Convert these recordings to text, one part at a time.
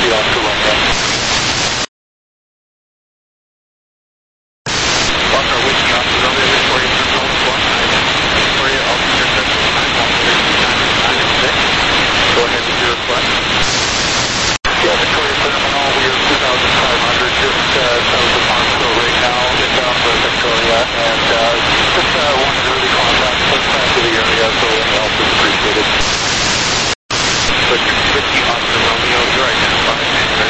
feet off to left hand. Lost our wiki off the runway Victoria Terminal 1. Victoria, altitude intersection 910, 9 Go ahead with your request. Yeah, Victoria Terminal, we are 2,500, just south of Harmsville right now, inbound for Victoria, and just wanted early contact, first time to the area, so any help is appreciated. But 50 Oscar Romeo, you're identified, and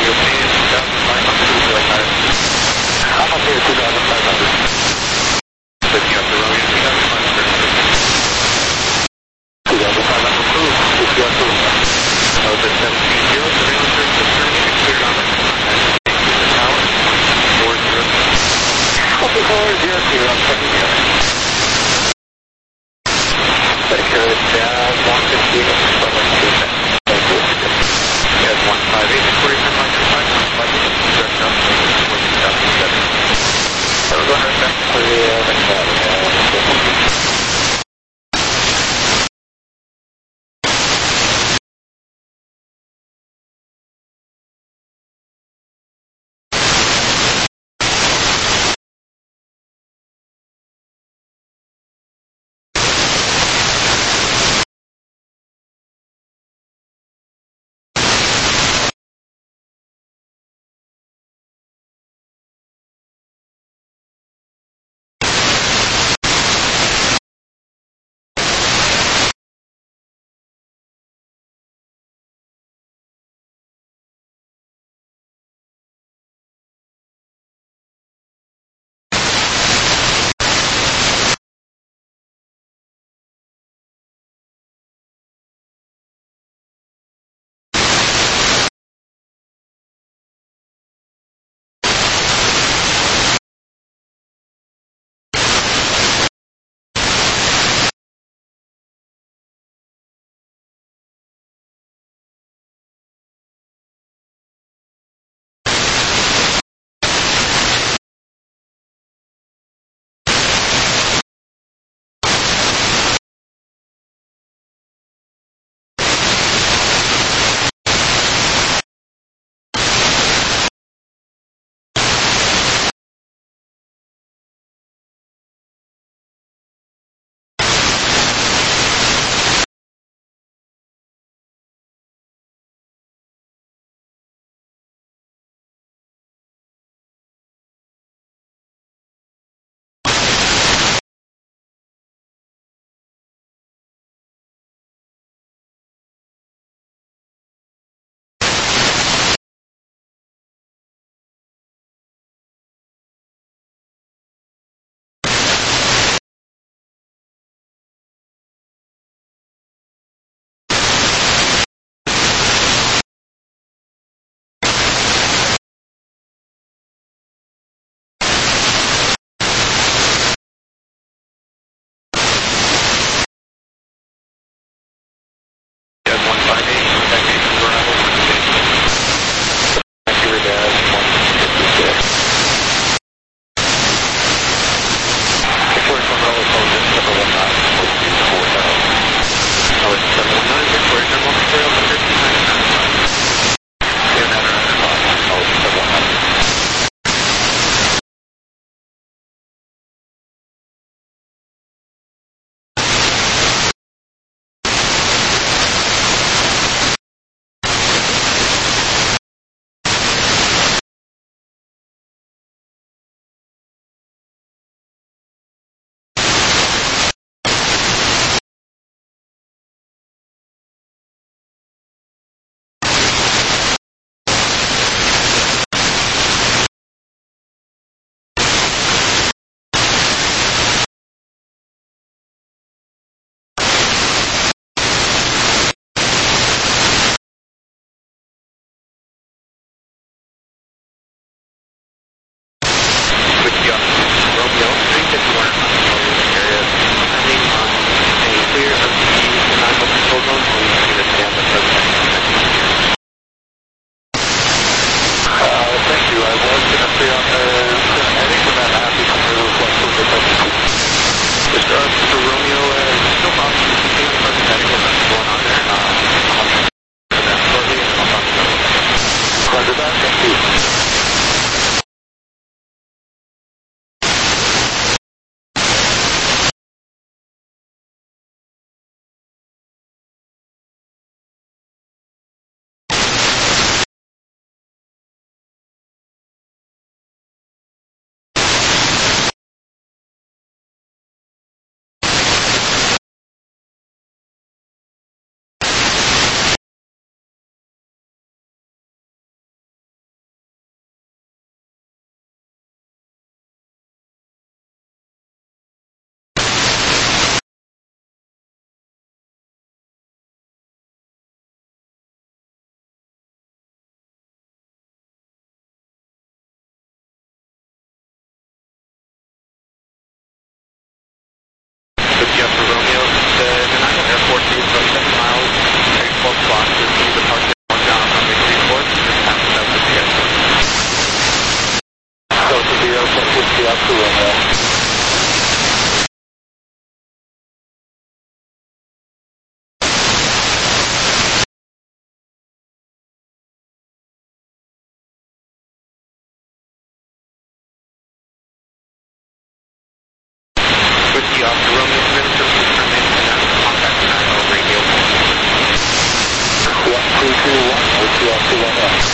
Oscar Romeo, Minister, please remain in contact 9 radio. 1221, Oscar Romeo.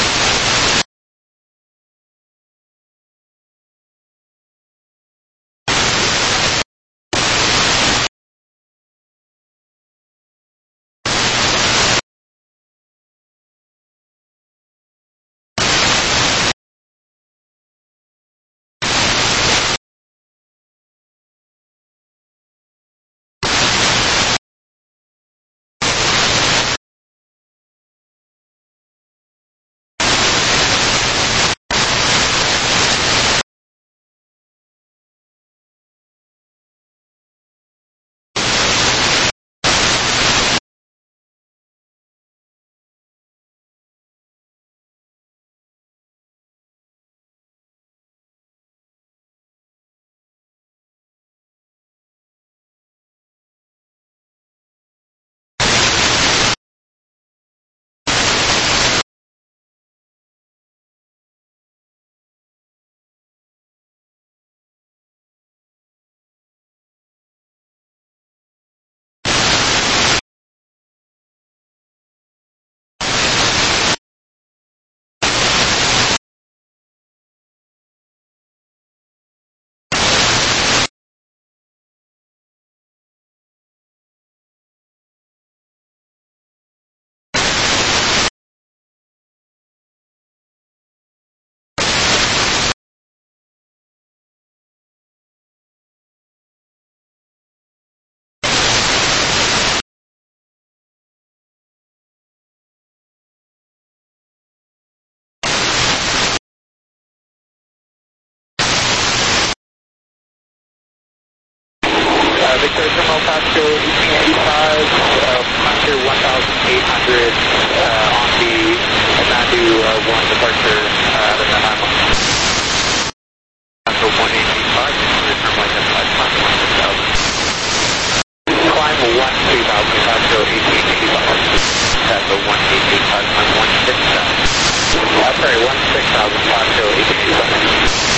Victoria Terminal, Pasco 1885, Hunter 1800 on the Nadu 1 departure out of Nanaimo. Pasco 1885, Victoria Terminal identified, climb 1000. Climb 13000, Pasco 1885. Pasco 1885, climb 16000. Sorry, 16000, Pasco 1885.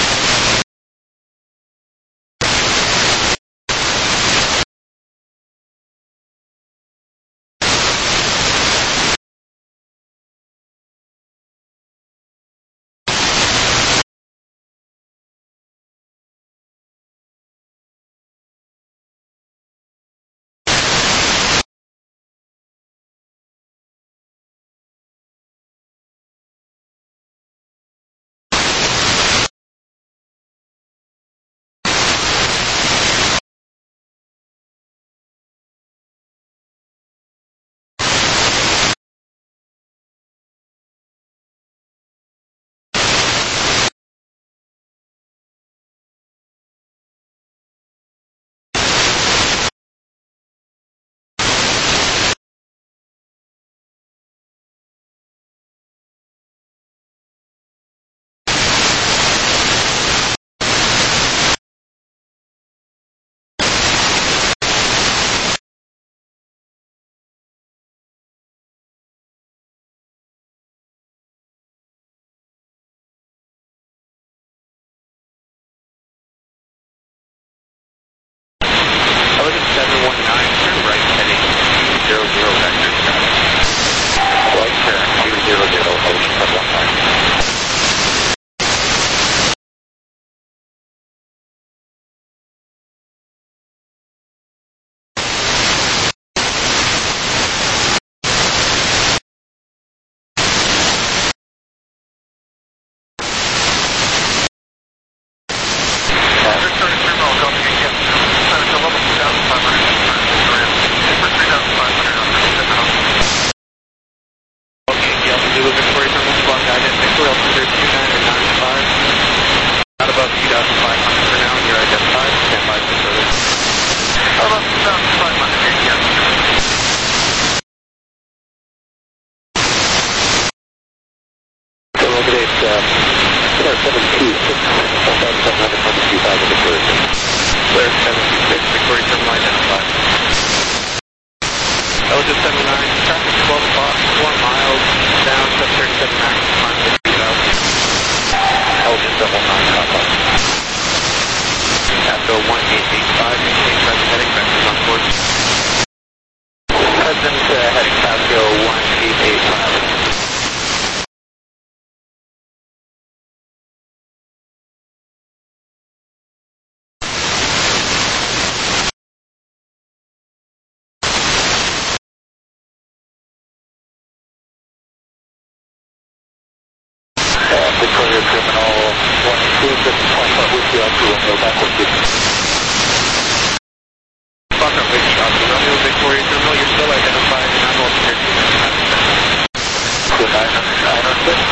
Go 1885, maintain present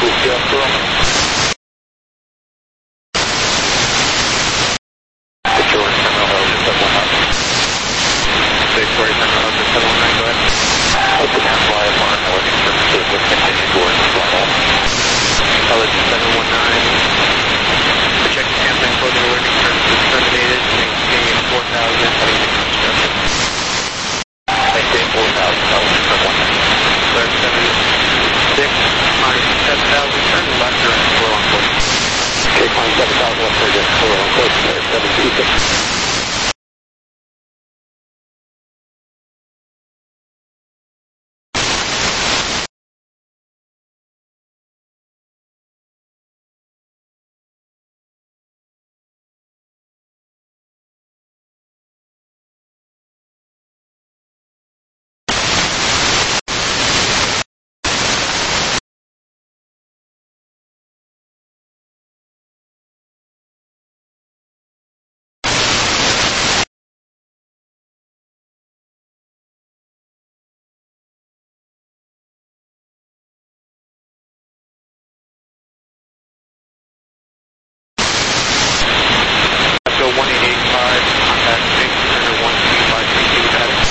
Whiskey Oscar Romeo. Victoria Terminal L, just 719. Victoria Terminal L, just 719, go ahead. Open and fly upon Northern Services with continued board and flight off. LS 719. Projected sampling clothing alerting services terminated. Maintain 4,000, heading to construction. Maintain 4,000, LS 719. Alert 76, minus 7,000, turn to left or slow on course. Take line 7,000 left again, slow on course, there, 726. So 1885, contact Big Center 13532 with that.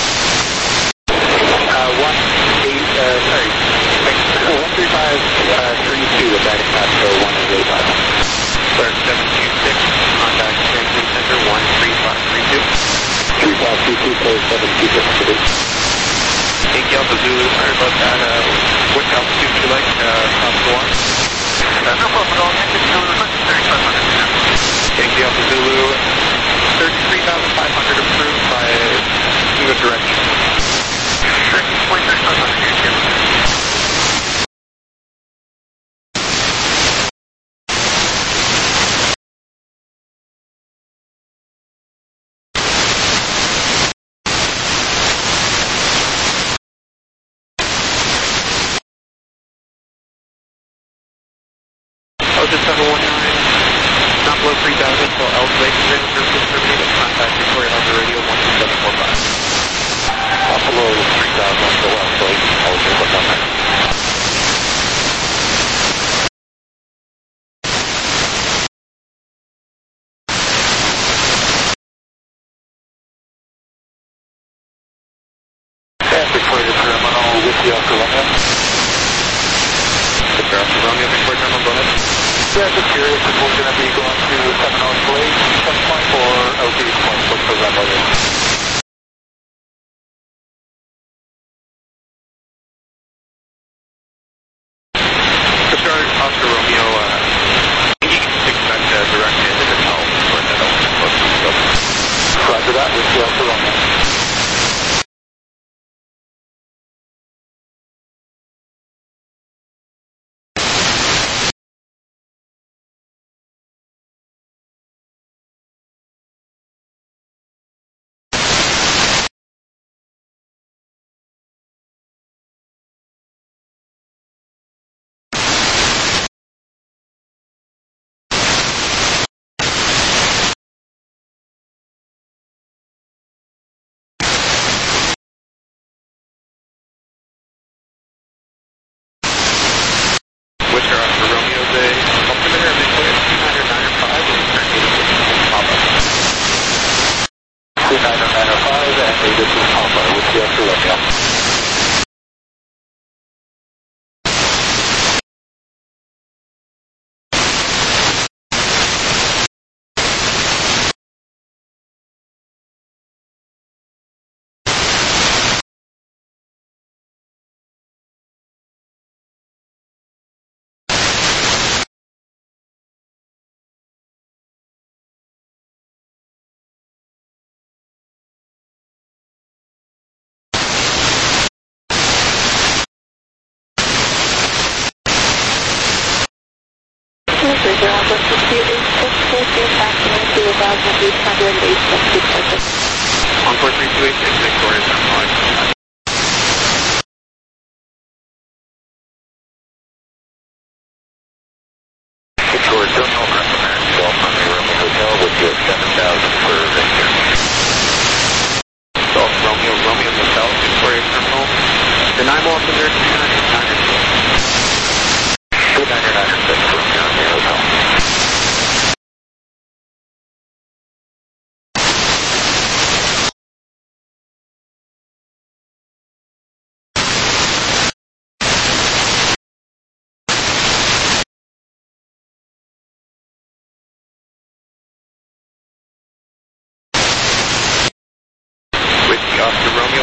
13532 with that impact, so 1885. Alert 726, contact Big Center 13532. 3522, code 726. Yankee Alpha Zulu, sorry about that. What altitude would you like? Top of the line? No problem at all, Yankee Zulu, 3500. Yankee Alpha Zulu, 33,500 approved by either direction. 33,500, Yankee Alpha. Ocean 719, not below 3,000, so Elk Lake services terminated. Contact Victoria Harbor Radio 12745. Not below 3,000, so Elk Lake, Elgin, what's on there? Victoria Terminal, Whiskey Oscar Romeo. Victoria Oscar Romeo, Victoria Terminal, go ahead. Yeah, just curious if we're going to be going to Seminole Lake, some point, or LG point, what's the runway there? Victoria Oscar Romeo, you can expect a direct hit in the tunnel for that element close to the scope. Roger that, Whiskey Oscar Romeo. Whisker Oscar Romeo, the altimeter of Victoria 29905 and turn 86 Papa. 29905 and 86 Papa, Whiskey Oscar Romeo. Encore 3286, Victoria Terminal. Victoria Terminal, North American Golf Army Romeo Hotel with your 7,000 for Victor. Golf Romeo, Romeo Hotel, Victoria Terminal. The 9 altimeter 299. 299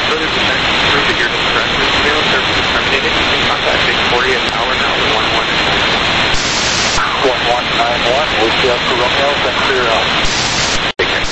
Further detect prove that your distress is zero service is terminated. Please contact Victoria Tower now 1191. 1191, Whiskey Oscar Romeo, thanks for your help. Take care.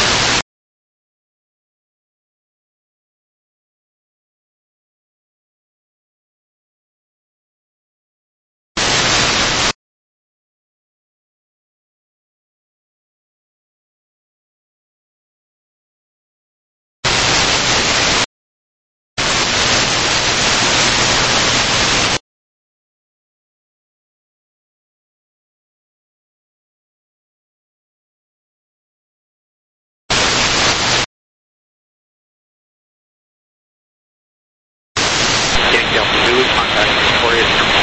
Yankee Alpha Zulu, contact Victoria Terminal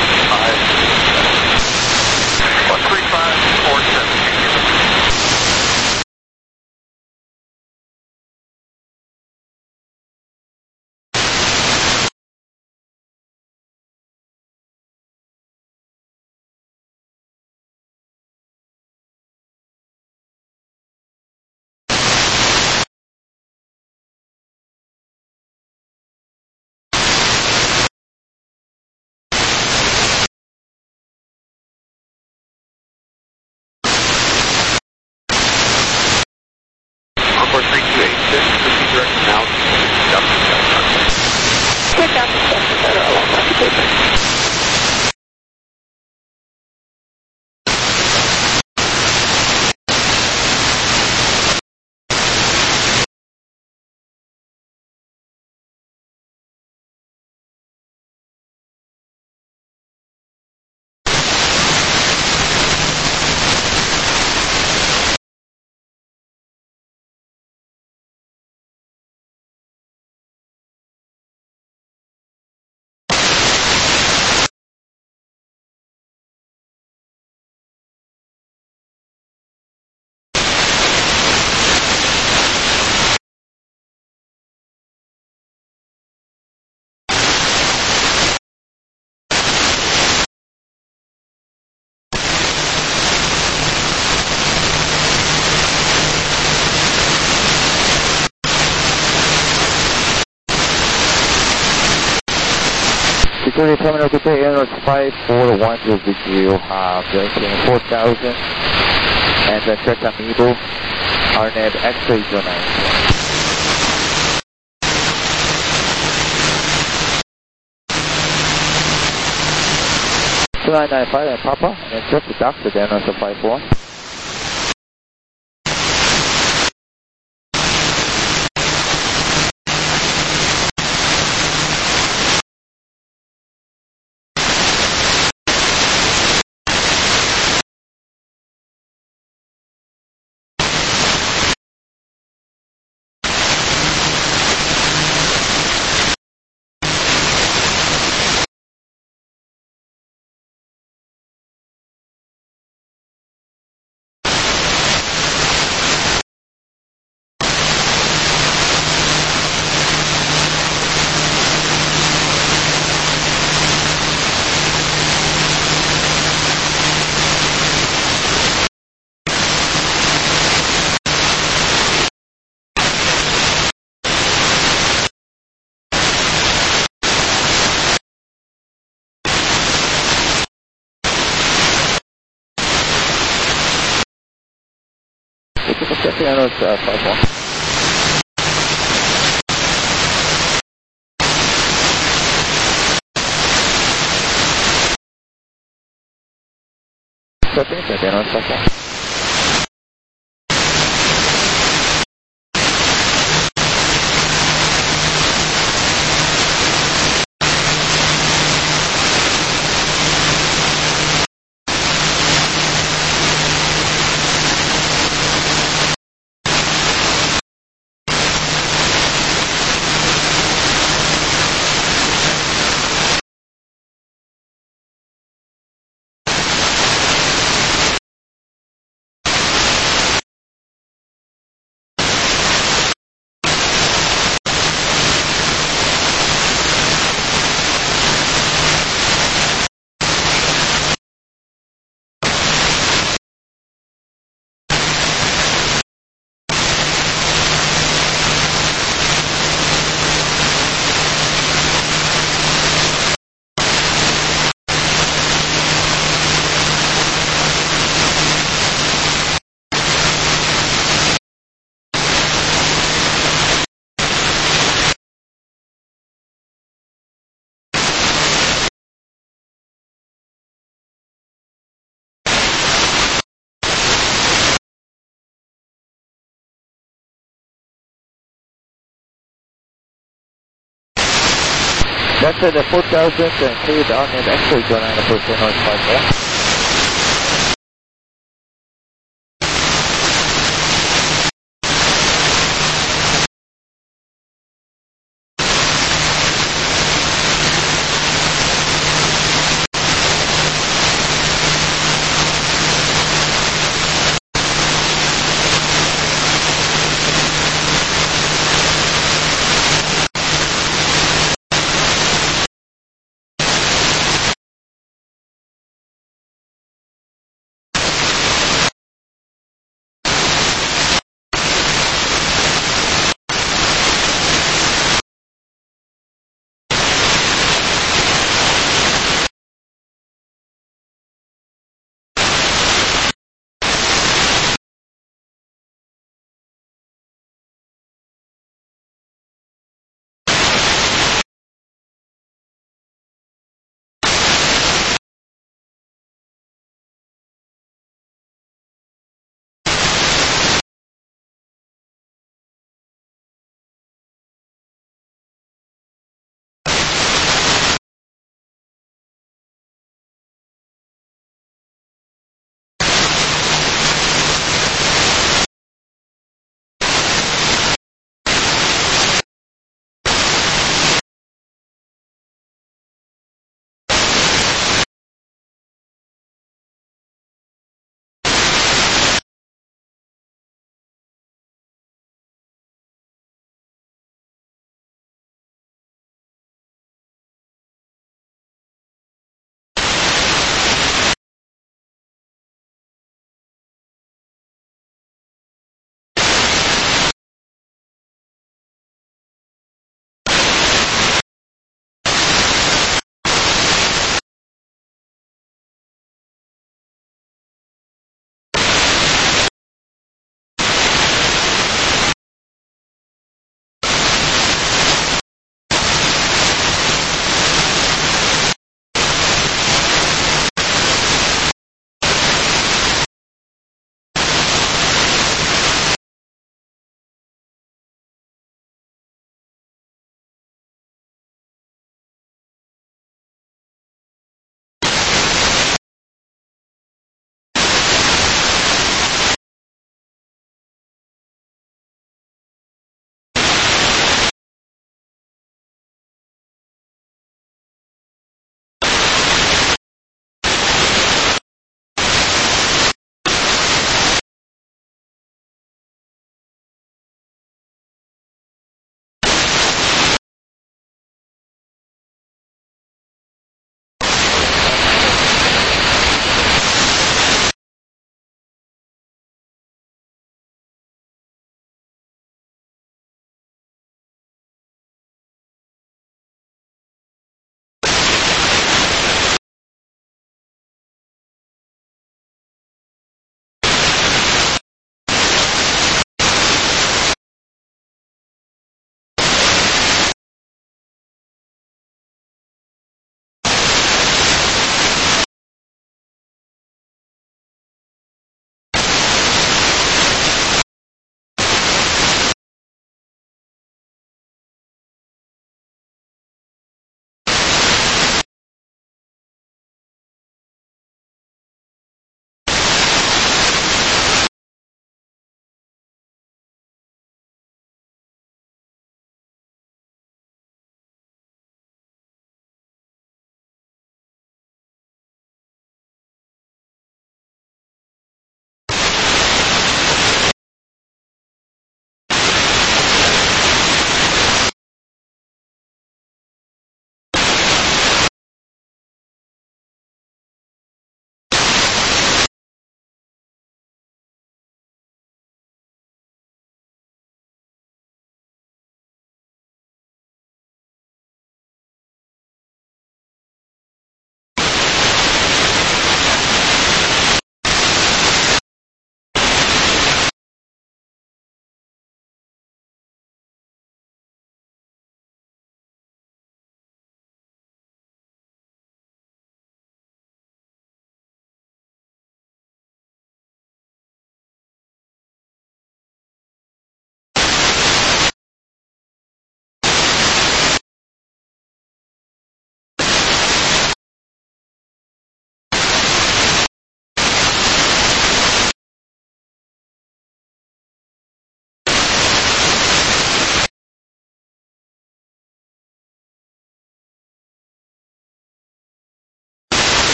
13547. 13547. Encore 3286, proceed direct now to Dustin Delta. Quick out the stuff to better along with the paper. Victoria Terminal Today, Air 541 will be you, direction 4000, and then check Amiibo, RNAV X-ray 09. 2995 and Papa, and then check the doctor, then also 54. Pianos 51. Setting, Pianos 51. That's the 4000 and cleared RNAV X-ray John 9 approach north 5.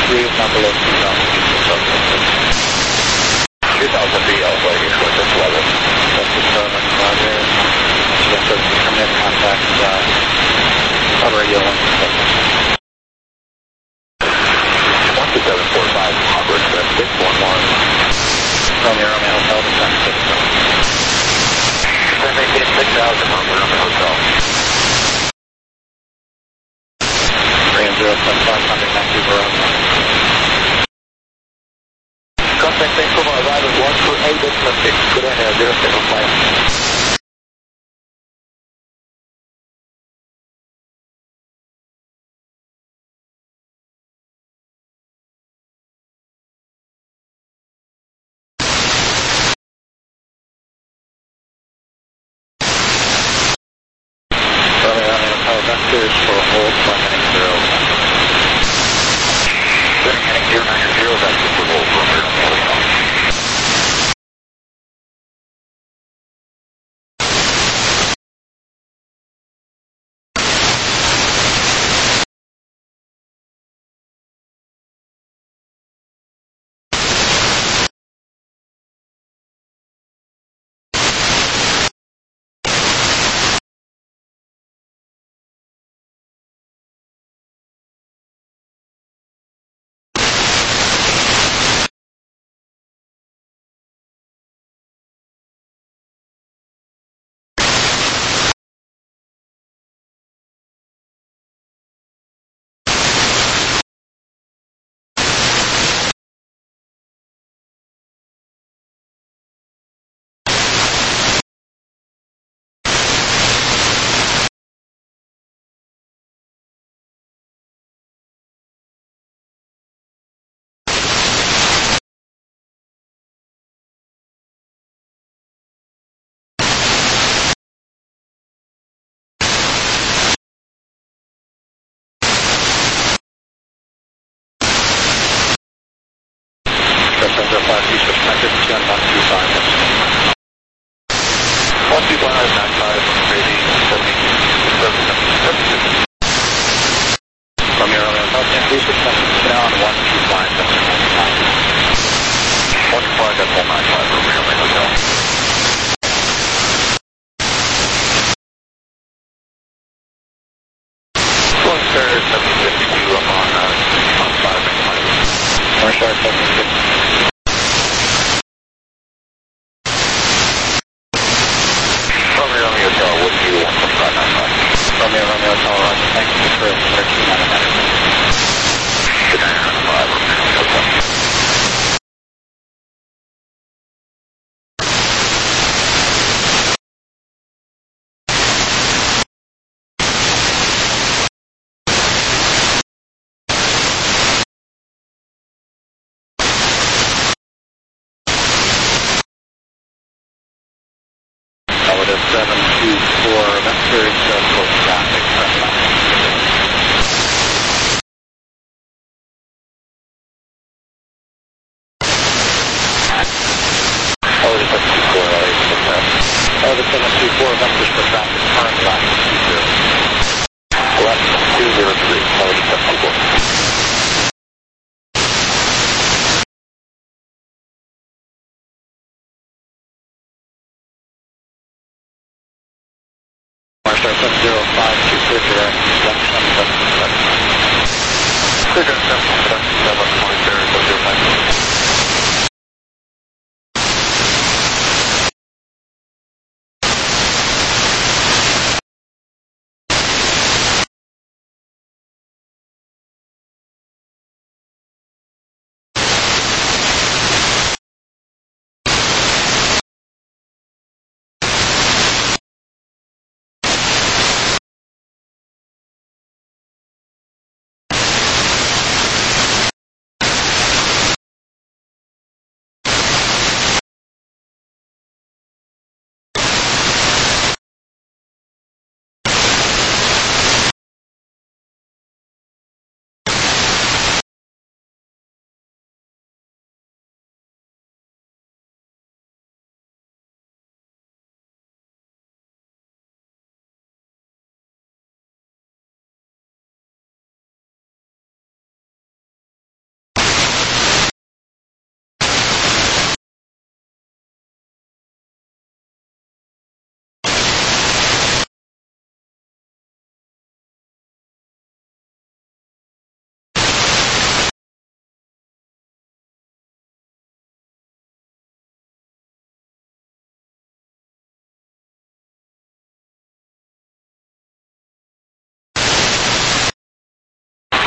degrees, not below 2,000 feet per second. 2,000 feet elevate towards this level. That's the Starman Roger. Just so permanent contact on radio 127. 12745, Harbor Express 611. Romeo Romeo Hotel, descend 6,000. Maintain 6,000, Romeo Romeo Hotel. Ram 075, contact 920. Contact Vancouver, arrival 128, good ahead, 075. Vectors for hold for heading 0. Heading 090, vectors for hold for Romeo. Passenger 5, each perspective, 225. 125, crazy, 70. Romeo Romeo Hotel, please perspective down 125. 125.95, Romeo Romeo Hotel. Going third, 752, I'm on 5, North Star 750. Romeo Romeo Hotel, would you 125.95? Romeo Romeo Hotel, Roger, thank you for 1399. Good 905, Romeo Romeo Hotel. Relative 724, vectors for traffic, Relative 724, Relative 724, vectors for traffic, current left 20. left 203, relative 724. North Star 705, 2 clear direct, junction 777. Clear direct 777, 23rd, 055.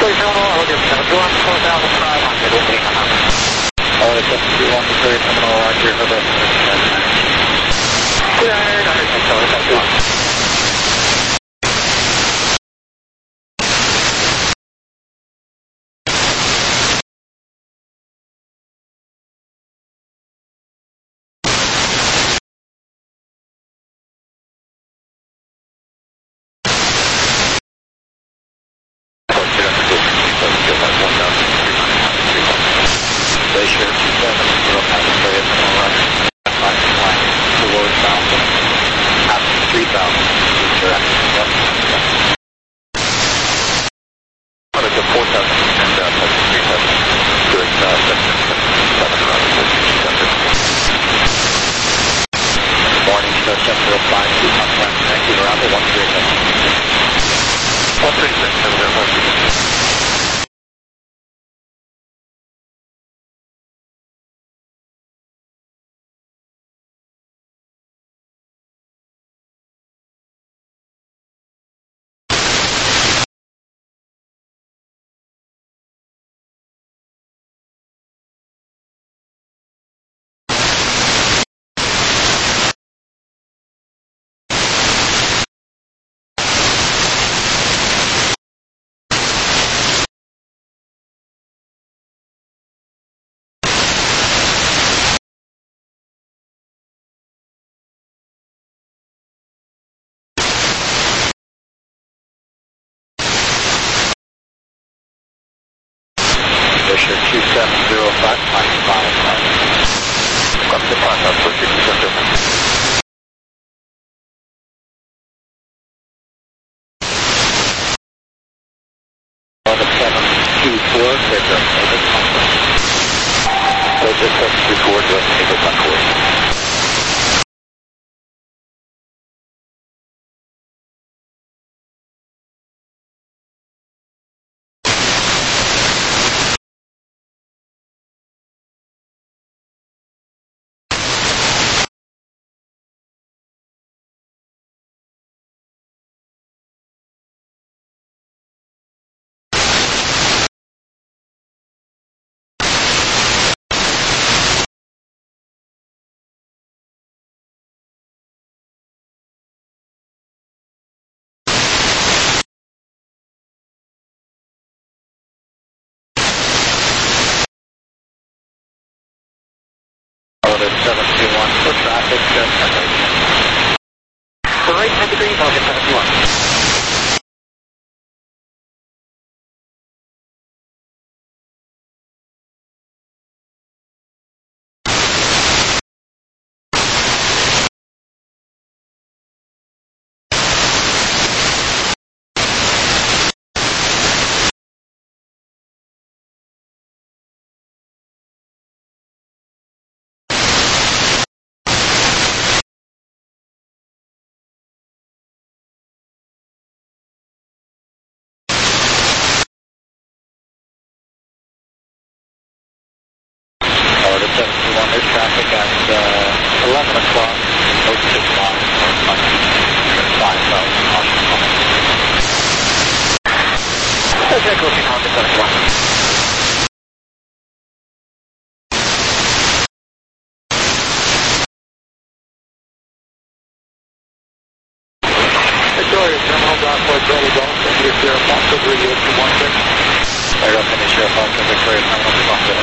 Victoria Terminal, I'll get 721, 4,500, opening the house. All right, 721, Victoria Terminal, Roger, hold up. 200, 721. Glacier 27, Victoria Terminal, Roger. Flight towards Mountain, after 3,000, direct. Yep. I'll get 4,000 and 737, doing 7, Morning, show 705, 2 contact, Vancouver, Apple, 136. 136, 705. Glacier 2705, flight 5. Come to 5,000 for 60%. On the 724, clear to Naval Concourse. Glacier 724, direct Naval Concourse. Order 721 for traffic, For right 10 degrees, I'll get 721. Order 721, there's traffic at 11 o'clock, 06 miles, 5,000, Washington. Okay, looking on to 721. Victoria Terminal, Bravo, Charlie Golf, India Sierra Fox, Radio 216. Air up in the Sierra Fox, Victoria Terminal, Fox,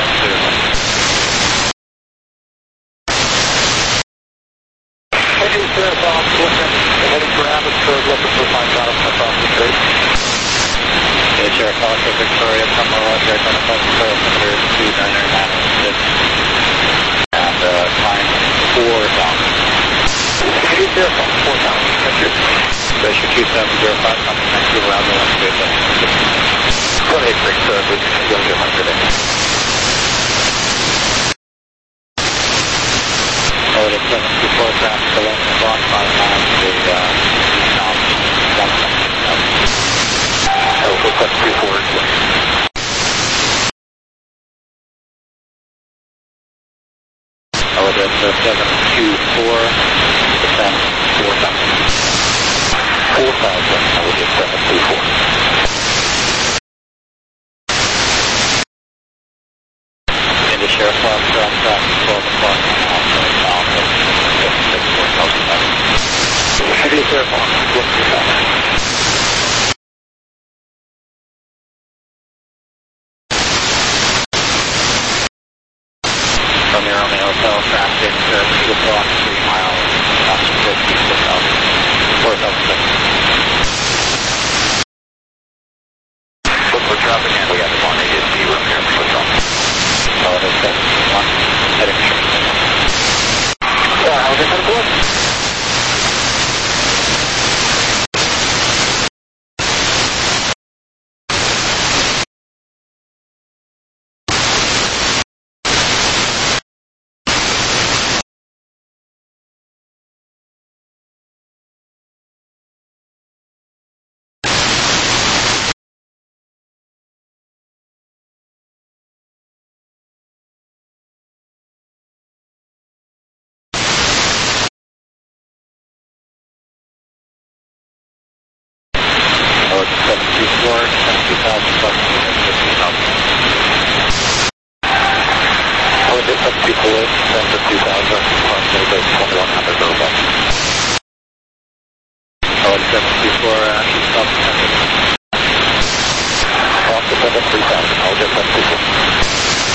India Sierra Fox, looking, heading for Abbotsford, looking for 5,000 across the street. Sierra Fox, Victoria Terminal, Roger, identify Victoria Altimeter 2996, and time 4,000. India Sierra Fox, 4,000. Thank you. Glacier 2705, coming Vancouver, Apple, 136. 28 we can go to 100. Order 724, traffic 11 o'clock, 5 miles to south, 176. Alpha 724. Order 724, descend 4,000. 4,000, I will get 724. Sheriff Foxtrot, traffic 12 o'clock now, Alpha, 64,000. Heavy Sheriff Foxtrot, look to that. From your Romeo Hotel, traffic, 2 o'clock, 3 miles, Alpha, 4,000. Look for traffic, and we have the 180 room here for Hotel. Solid 7-1, heading straight. How's it going to go? Oh, it's 724, 72,000 plus 15,000. Oh, it's 724, 72,000 plus 2,100 over. Oh, it's 724, 2,000. Off the 73,000, I'll get 724.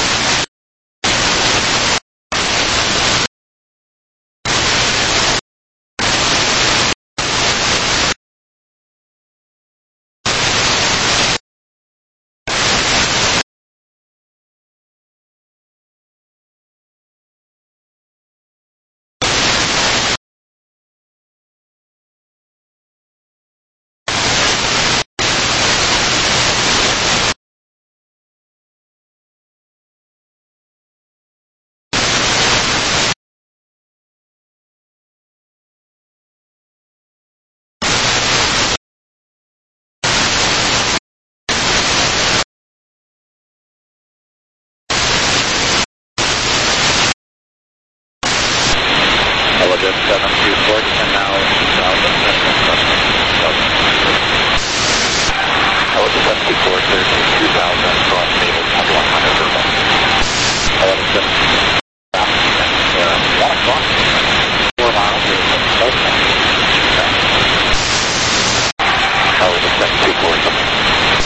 I will just 724, 10 now, 2,000, I will just 724, 2,000, cross table, 2,100 over. I will just 1 o'clock, 4 miles, or something. I will just 724.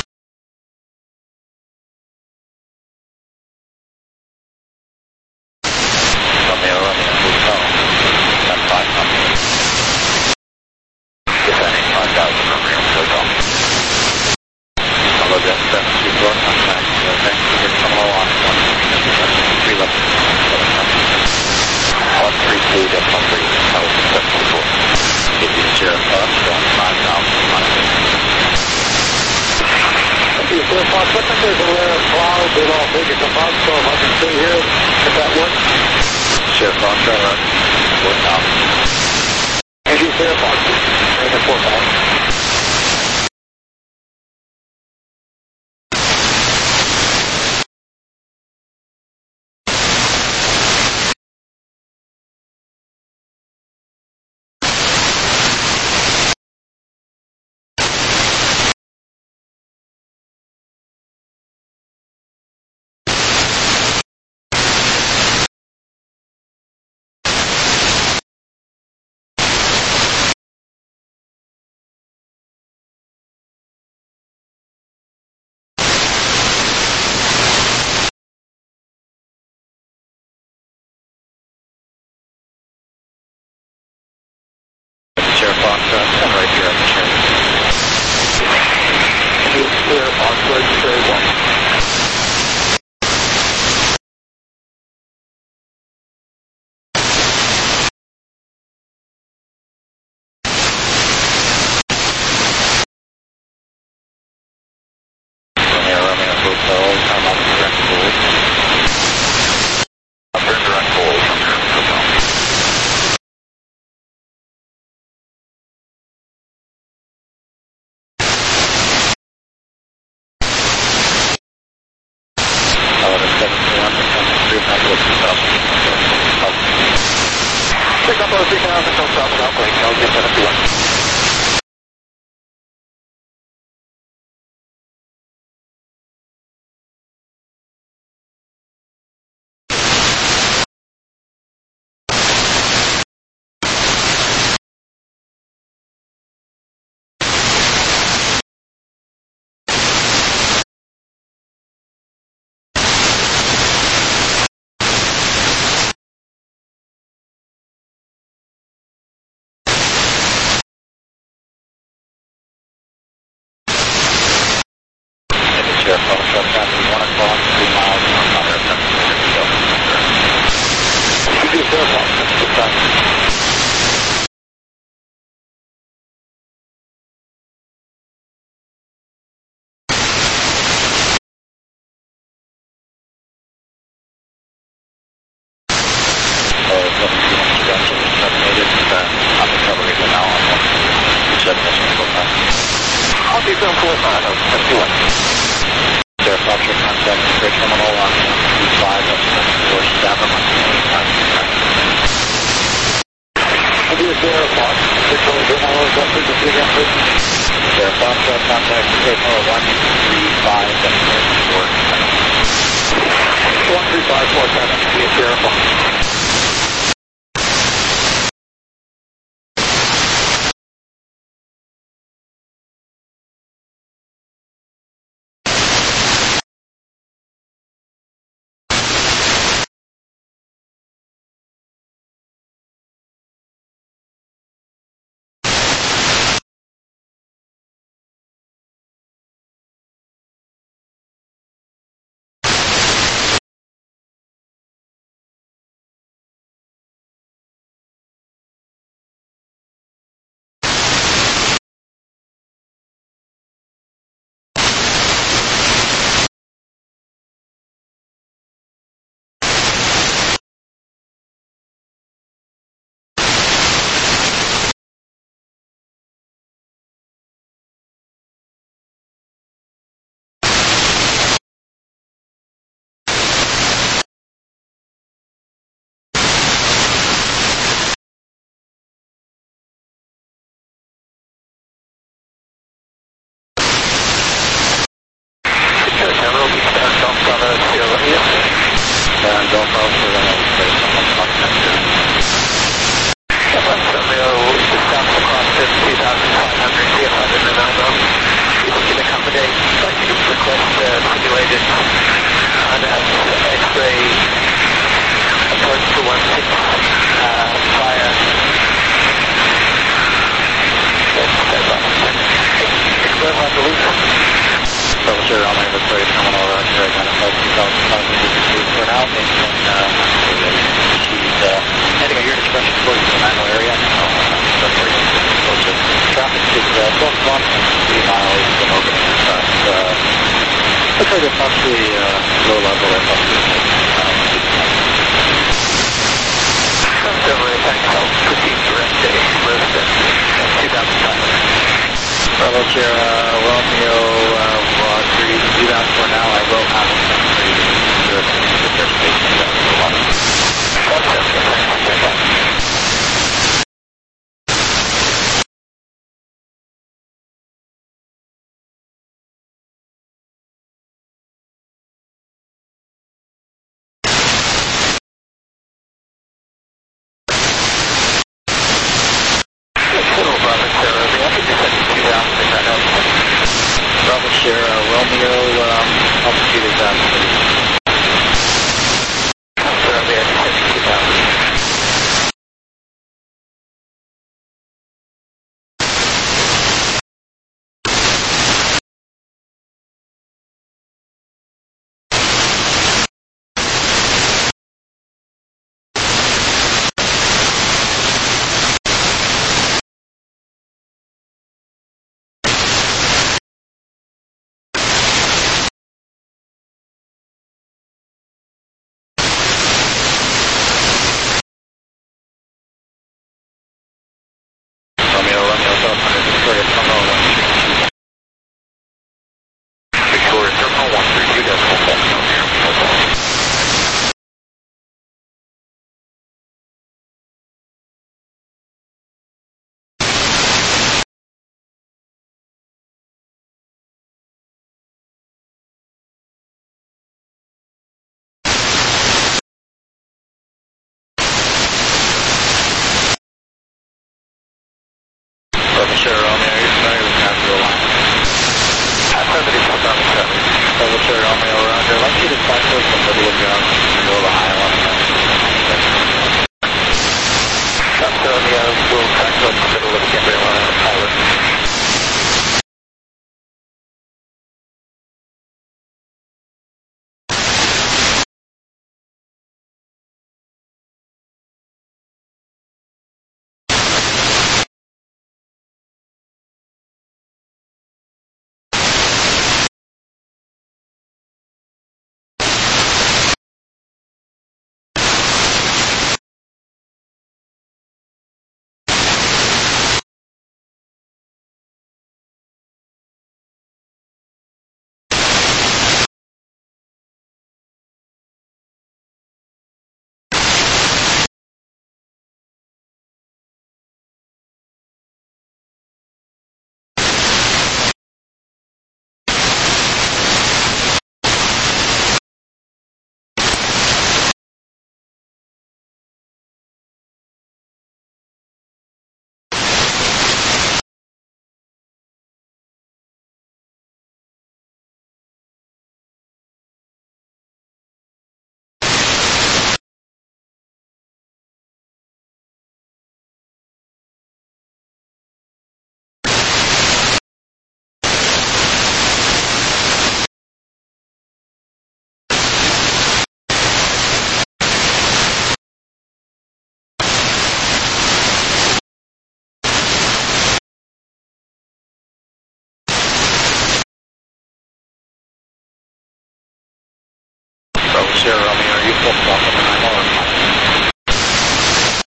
There's a layer of clouds that all big as a mud, so if I can stay here, if that works. Sheriff Foxtrot, right? 4,000. And you Sheriff Foxtrot, and the 4,000. Sheriff Foxtrot, I'm right here on the chair. Sheriff Foxtrot, Cherry 1. Romeo Hotel, I'm on the direct hold. Upper direct hold from your hotel. Pick up over 3,000, don't stop without blinking, I'll get 721. 2745, that was 71. Sierra Foxtrot contact Bridge Terminal on 25 up for Stafford, Montana. I'll do a Sierra Fox, 601 is up to the big effort. Sierra Foxtrot contact Bridge Terminal 135 up for 13547, be a Sierra Fox.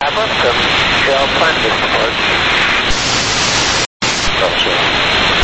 Bravo, Shell plan to report. Gotcha.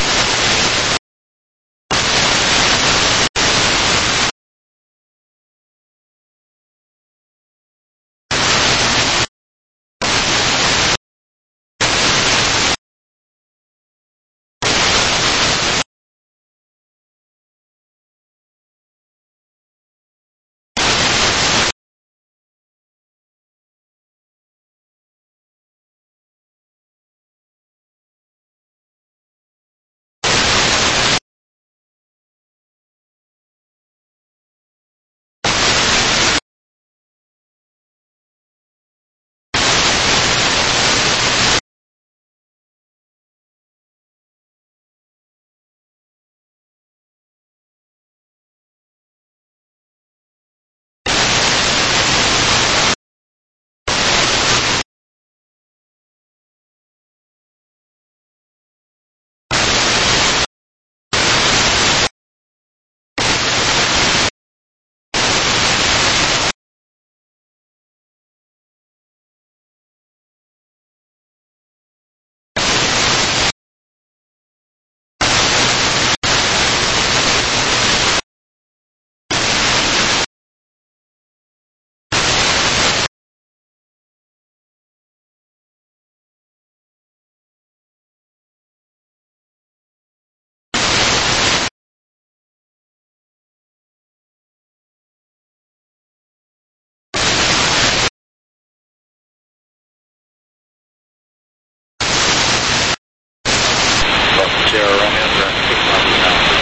Sierra Romeo, direct 6 miles an hour.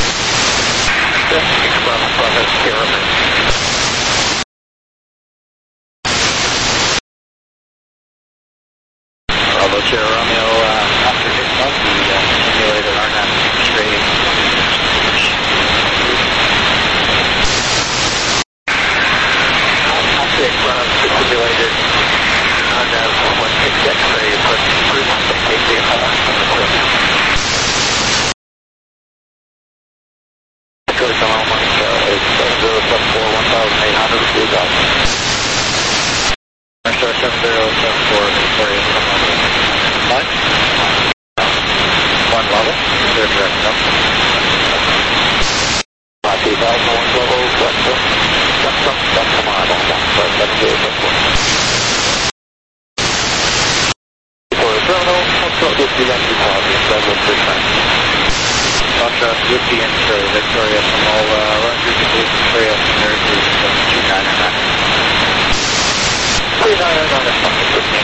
6 Bravo, Bravo, Sierra Romeo. Bravo, Sierra Romeo, after 6 months, we simulated RNAV straight. After 6 months, we simulated RNAV 116 X-ray, but 316 KCFR from the clip. Good, come on, it's 074 1800, receive out. Star 7074, Victoria, come on. Fine. 1 level, 0 direct, no. 2000, 1 level, come on, 1, Victoria Terminal, Foxtrot Whiskey Yankee Party, Douglas 39. Foxtrot Whiskey Yankee Victoria from all run through the Victoria from there to 299. 399 is fucking 15.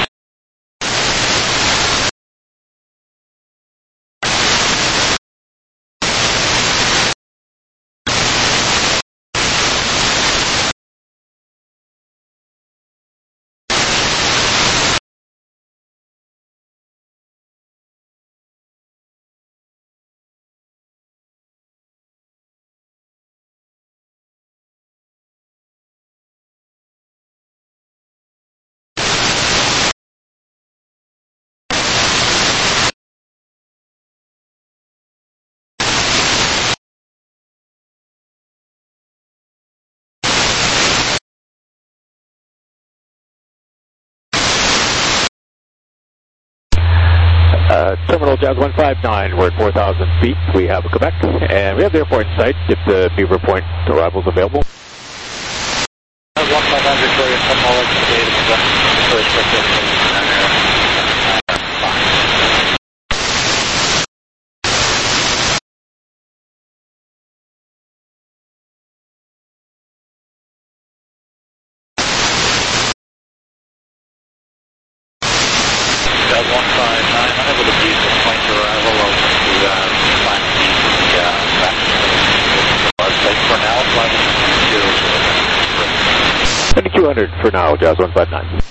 Terminal Jazz 159, we're at 4,000 feet. We have Quebec, and we have the airport in sight if the Beaver Point arrival is available. 1500 Victoria, some all Jazz 159, unable to see the point to arrival, I'll find the back to our site for now, flying 2200 for now, Jazz 159.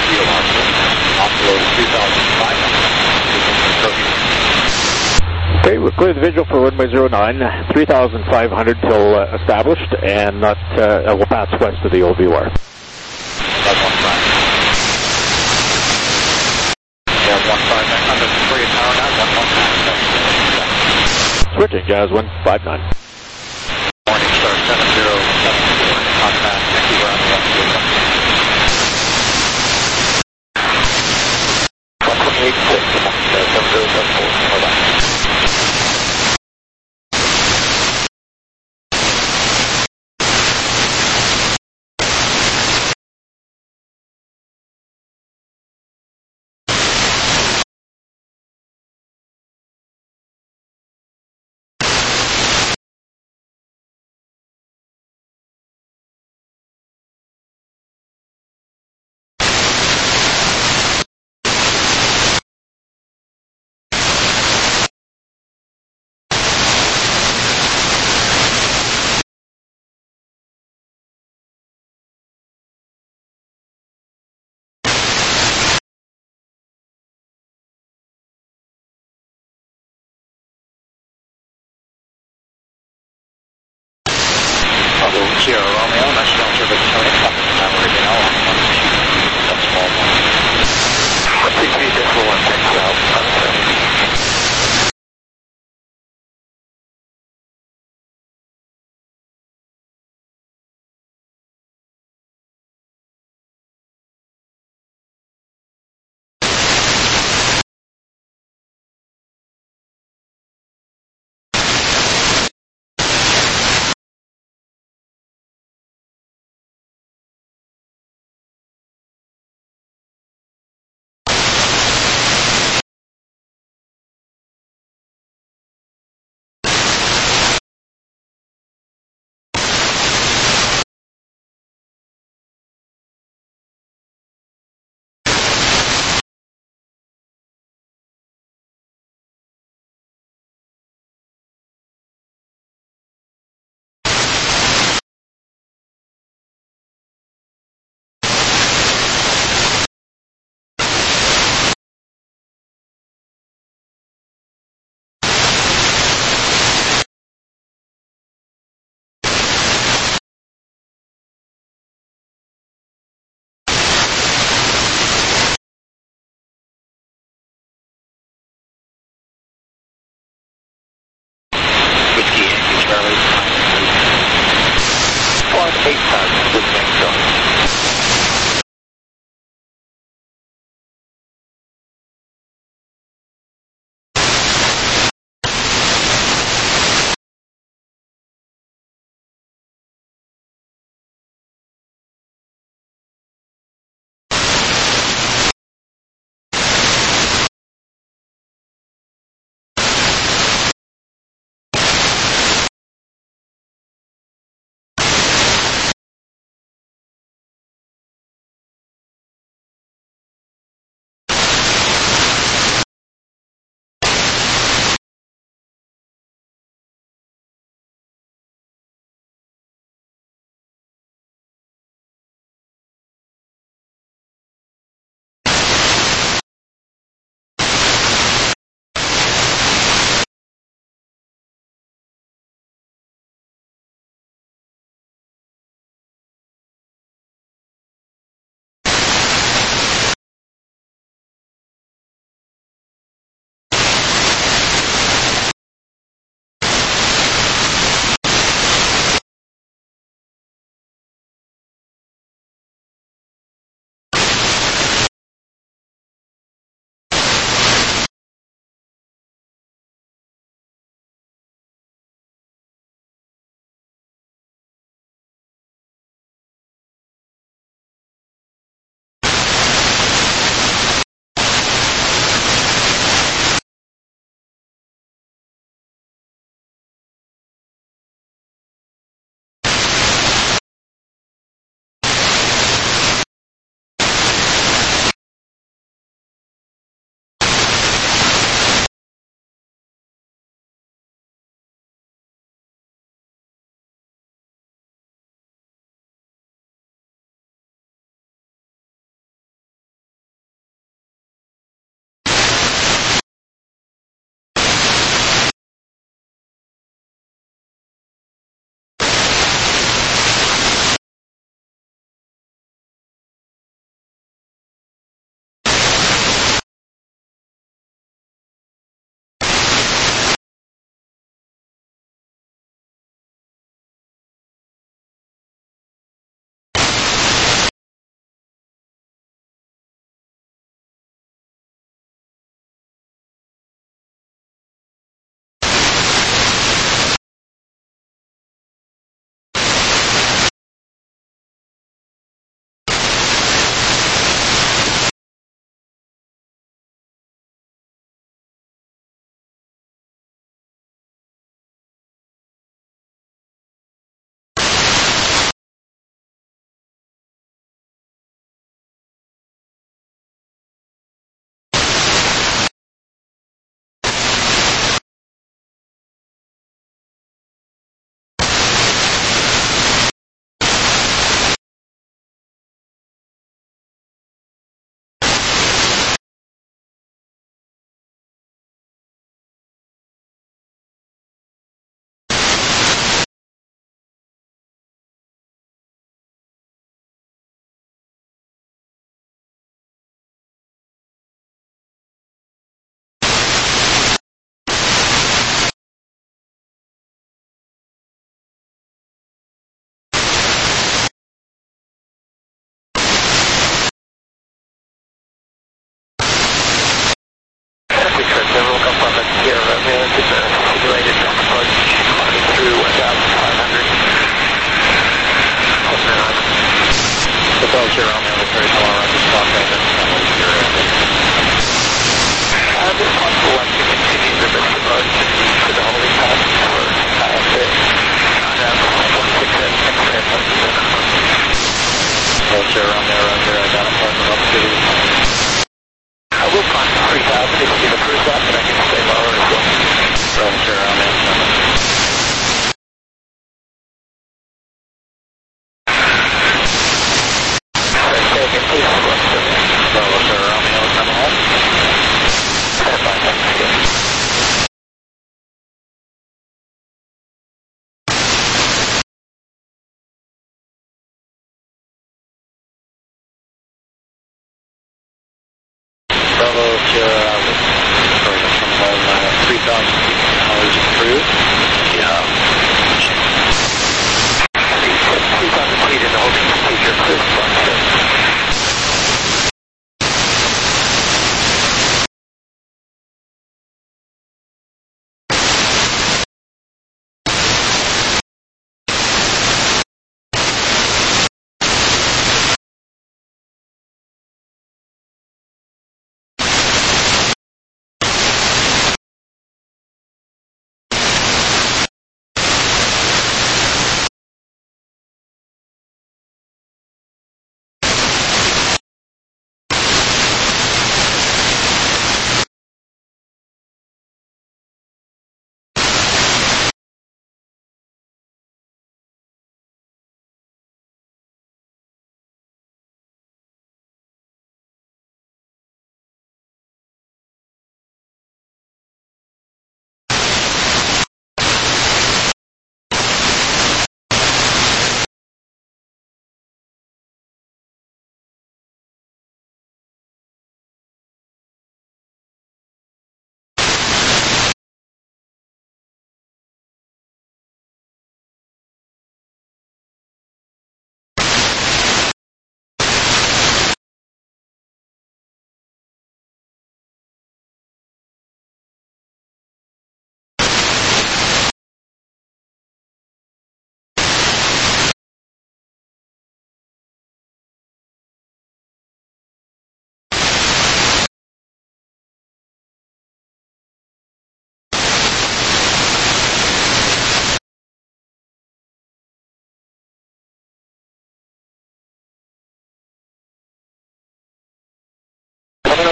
VOR. Offload 2,500. Okay, we'll clear the visual for runway 09, 3,500 till established, and not, we'll pass west of the old VOR. That's 15. Yeah, 15, for your tower now, 115. Switching, Jazz 159. Morning Star 7074, contact, Yankee ground 128.6, 7074, bye-bye.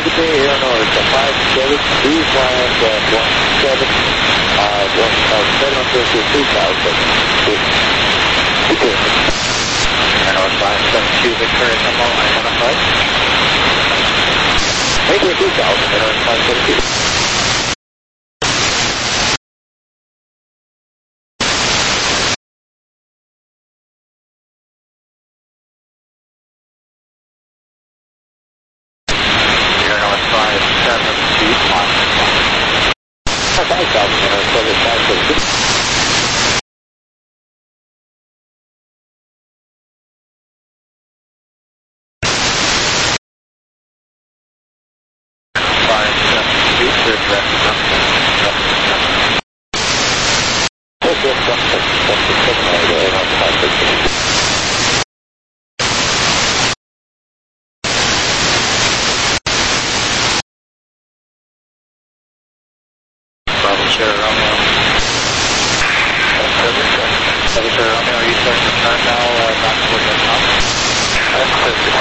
good day, Air North 57, flying 17, 7 to 3000. Air North 572, Victoria Temple, identified. Victoria 2000, Air North 572. Air North 572, 5,000, Air North 572. Bravo Sierra Romeo. Bravo Sierra Romeo, are you starting to turn now back towards the top? That's perfect.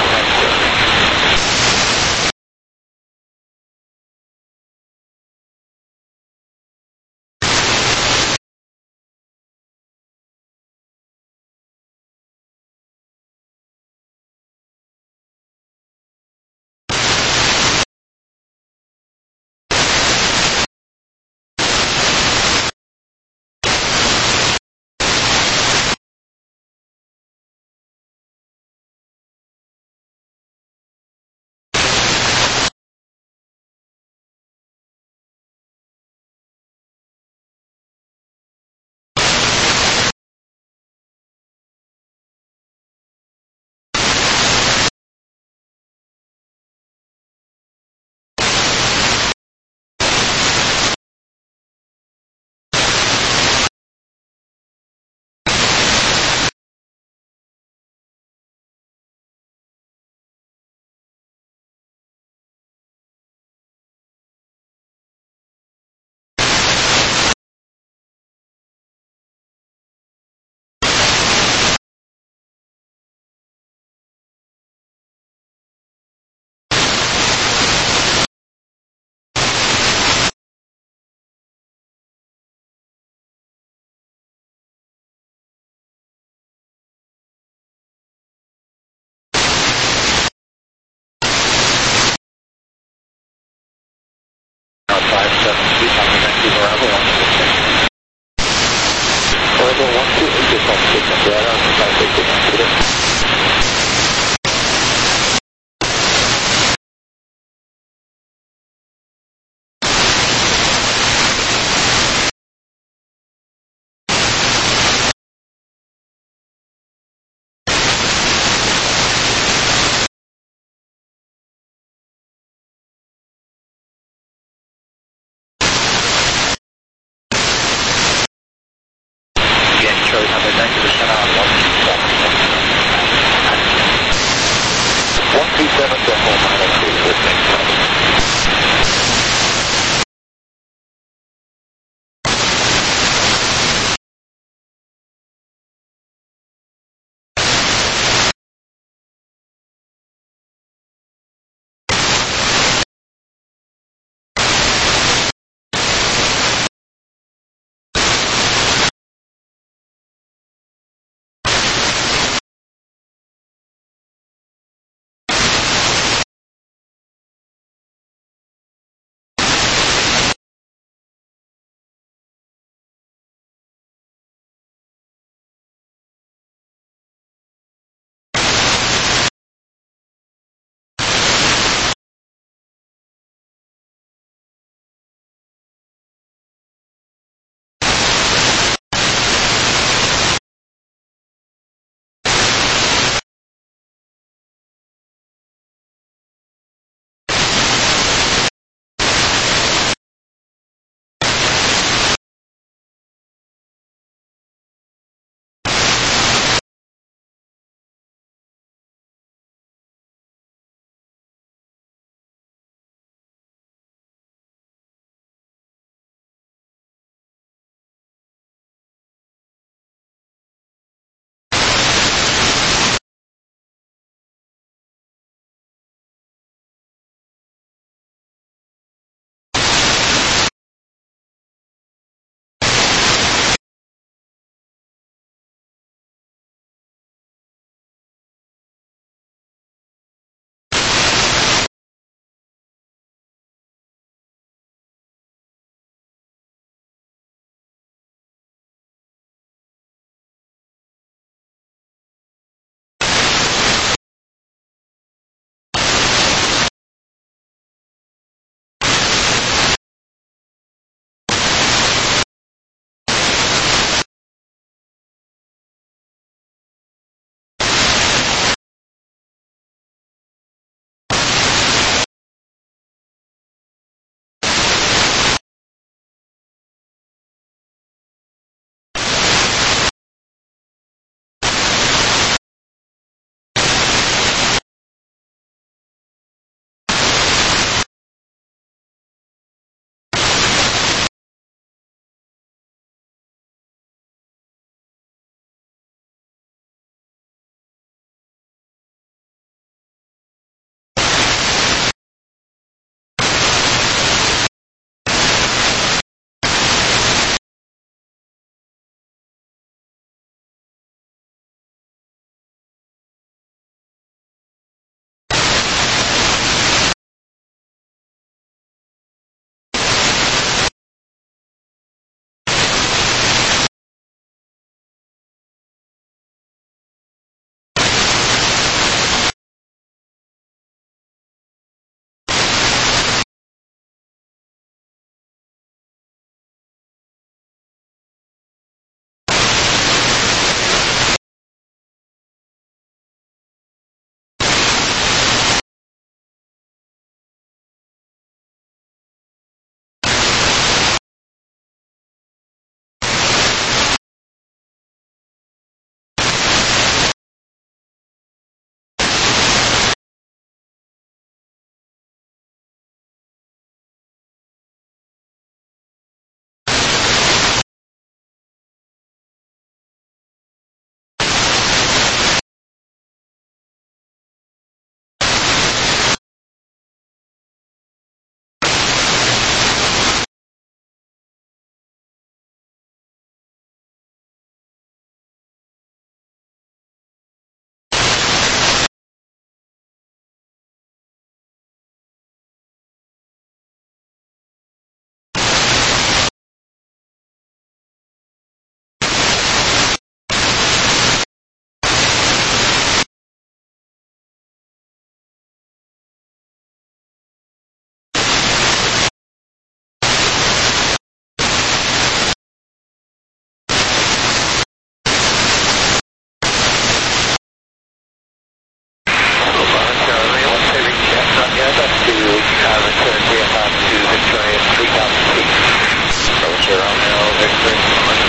X-ray north.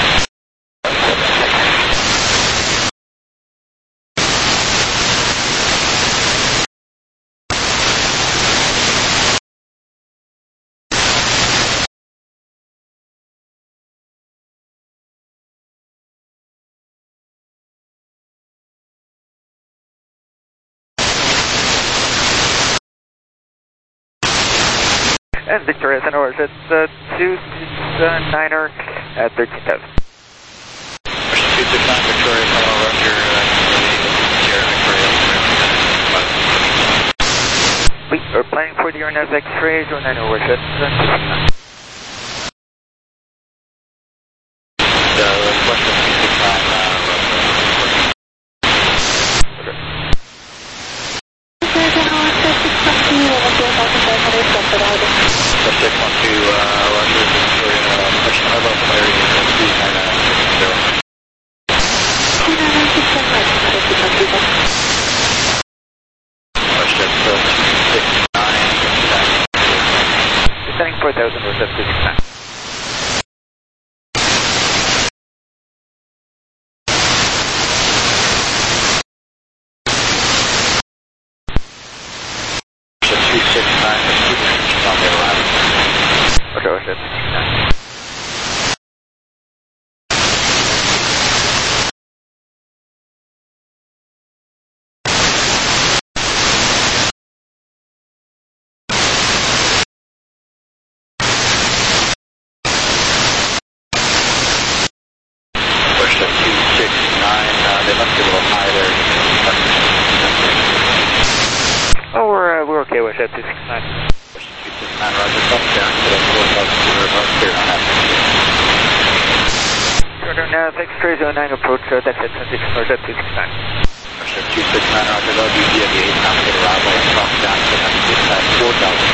And Victoria Center, it's 269er at 13,000. 269 Victoria Center, Roger, We are planning for the RNAV X-ray, 09 over at 269. The request of 269, Roger, question about fire unit 269. Descending 4,000 over at 269. Okay, over at 269. Question 269, they must be a little high there. Oh, we're okay with that 269. Question 269, Roger, come down to the 4,000 remote clear on that. RNAV X-ray, 09 approach, that's at 26 north at 269. Question 269, Roger, low DP of the 8 navigate arrival and come down to the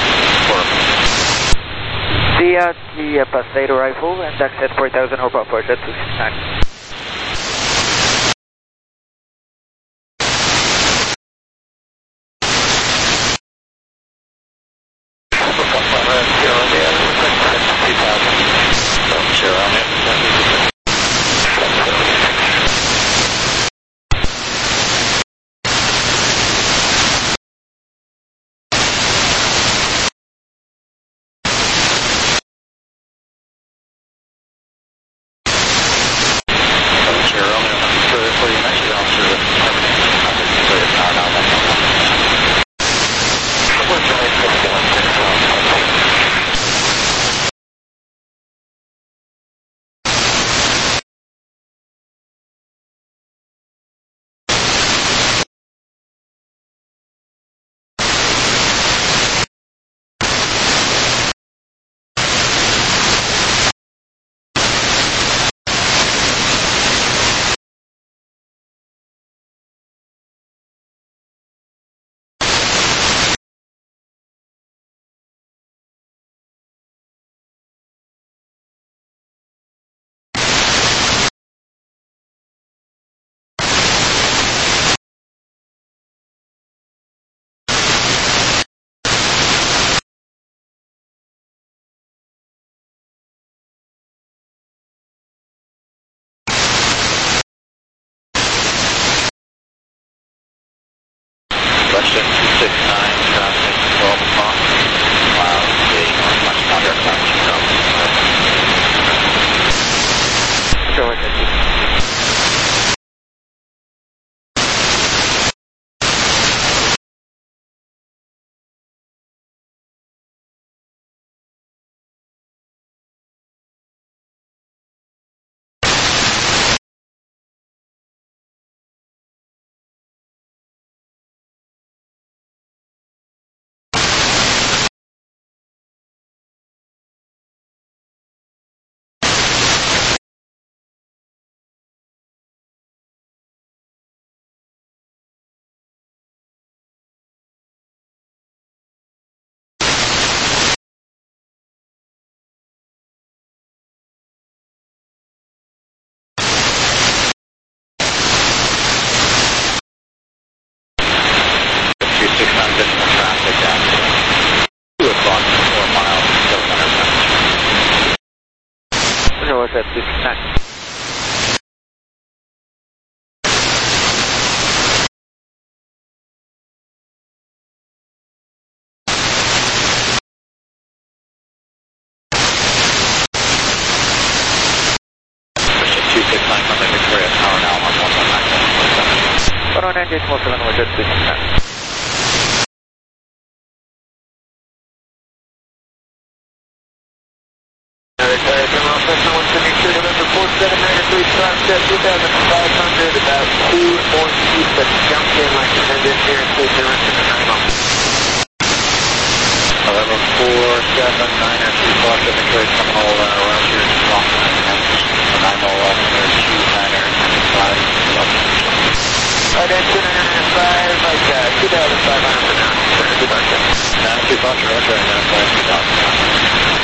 4,000 The Passedo rifle, and that's at 4,000 over approach at 269. Question 269, traffic 12 o'clock. Clouds, much longer clouds. Go ahead. was at 69. Victoria Tower now on 119.7. 119.7 was at 69. Victoria Terminal Cessna 172, November 4793, Sunset 2500, about 2 more feet, but jump in like you turned in here in case you're in the 9 months. November 479 at 3 o'clock at Victoria Terminal around here in Boston, and I'm all up there, 2995. Right at 295, like 2,500 for now. For departure. 2,000, roger, and that's 2,000.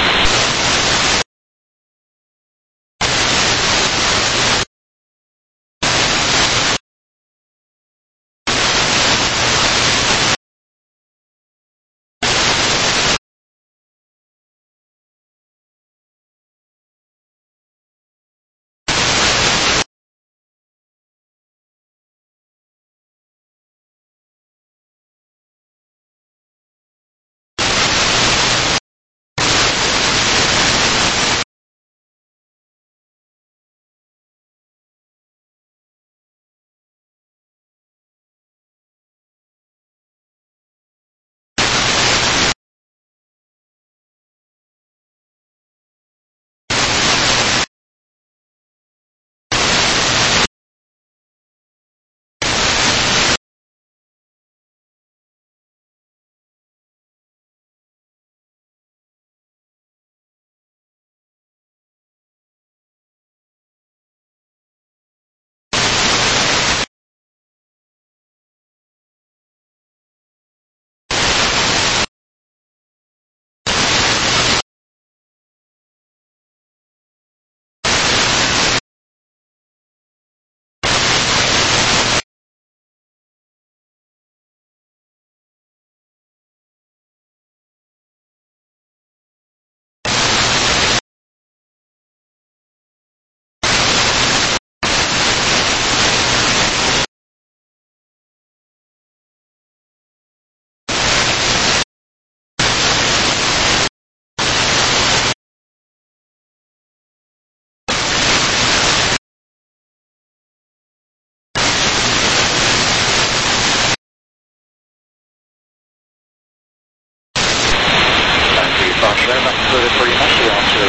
Pretty much on to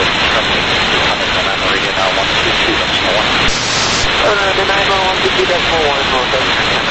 the meridian now 122.1. The 911 122.1.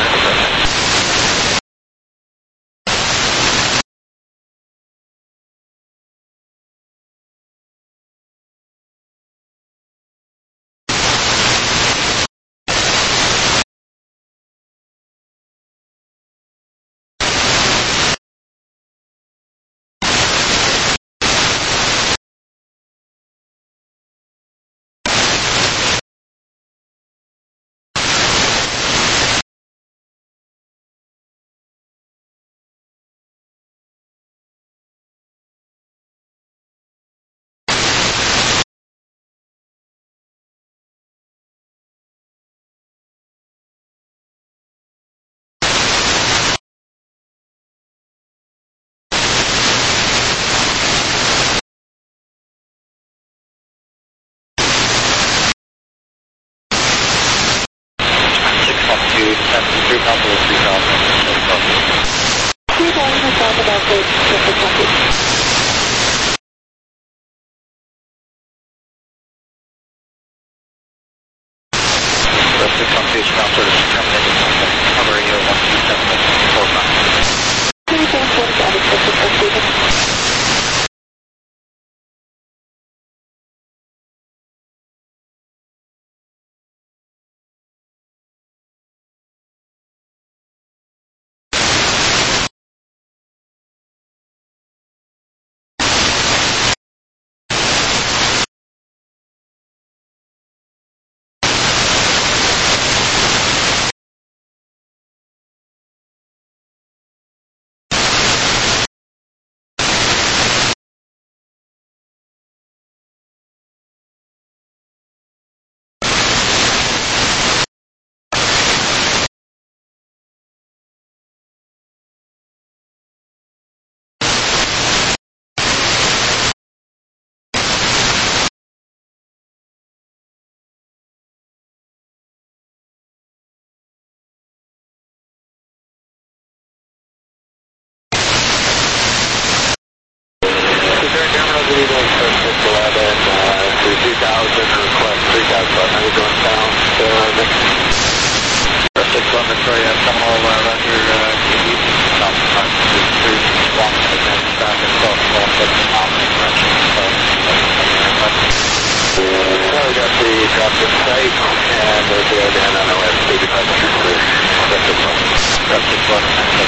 clear. Breakfast bus,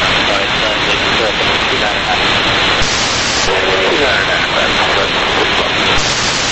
975,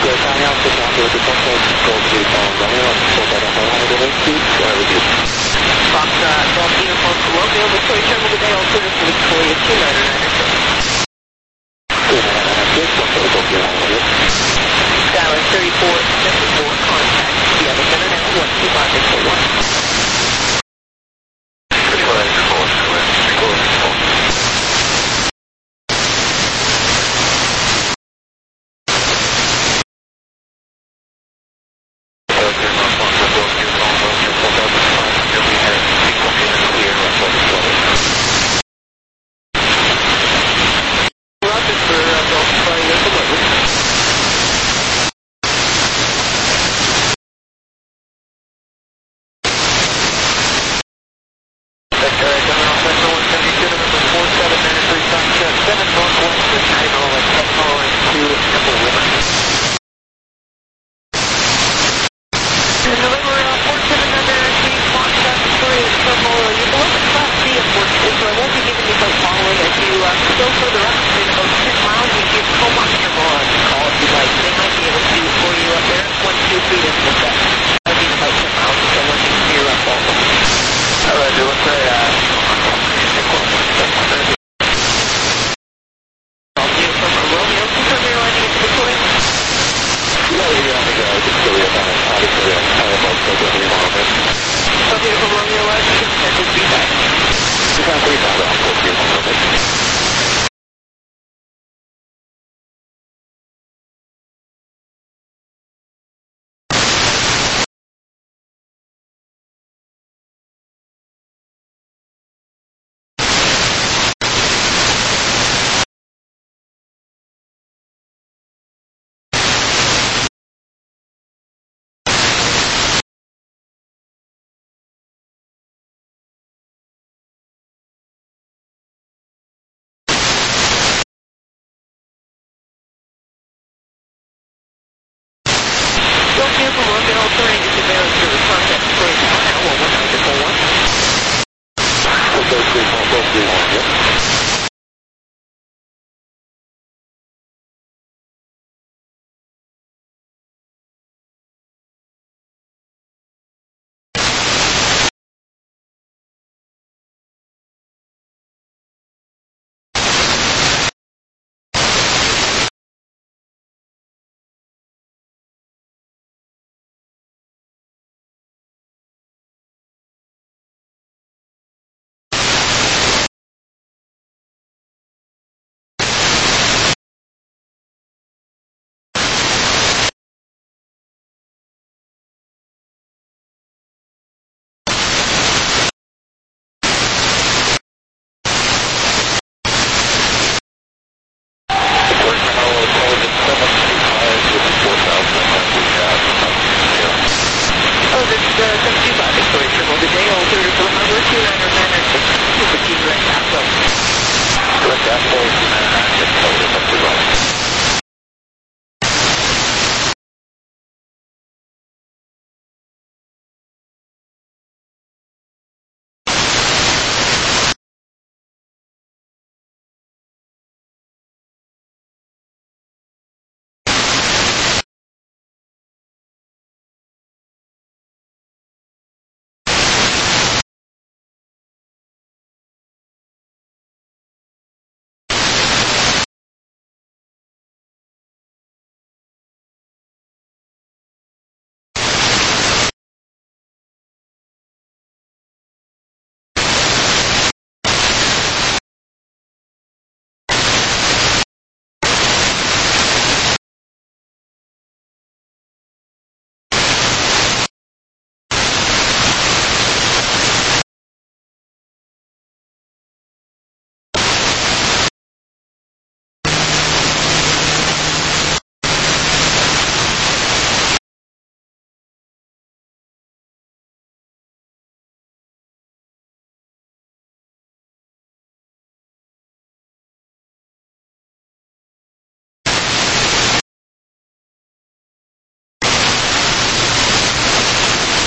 Good, County Officer, down to the Foxtrot, Golf Uniform Romeo, Foxtrot, Alpha, Wind Speed, go ahead with you. Foxtrot, Golf Uniform Romeo, Victoria Terminal, good day, all clear for Victoria 299. Good, Foxtrot, Golf Uniform